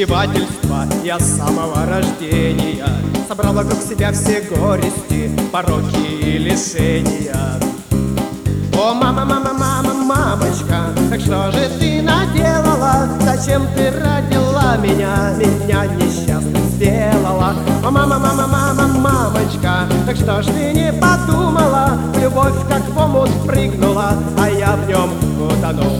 издевательства я с самого рождения собрал вокруг себя все горести, пороки и лишения. О, мама, мама, мама, мамочка, так что же ты наделала? Зачем ты родила меня несчастным сделала? О, мама, мама, мама, мамочка, так что ж ты не подумала? Любовь как в омут прыгнула, а я в нем утонул.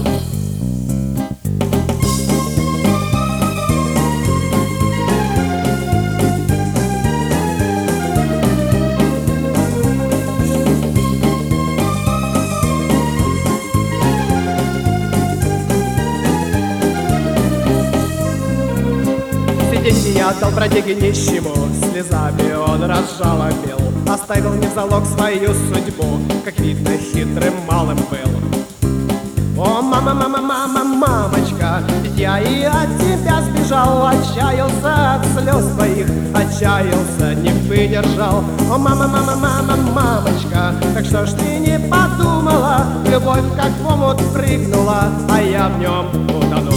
Деньги я отдал бродяге нищему, слезами он разжалобил, оставил мне в залог свою судьбу, как видно, хитрым малым был. О, мама, мама, мама, мамочка, ведь я и от тебя сбежал, отчаялся от слез твоих, отчаялся, не выдержал. О, мама, мама, мама, мамочка, так что ж ты не подумала? Любовь как в омут прыгнула, а я в нем утонул.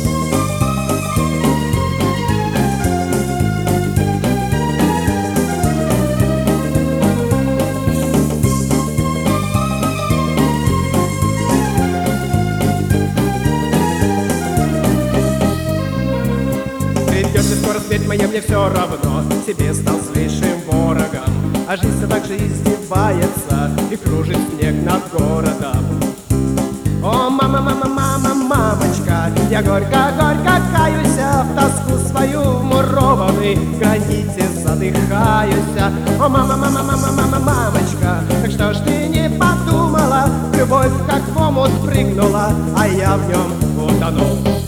Придется скоро смерть моя, мне все равно, себе стал злейшим ворогом, а жизнь все так же издевается и кружит снег над городом. О, мама, мама, мама, мамочка, я горько-горько каюсь, в тоску свою вмурованный в граните задыхаюсь. О, мама, мама, мама, мама, мамочка, так что ж ты не подумала? Любовь как в омут прыгнула, а я в нем утонул.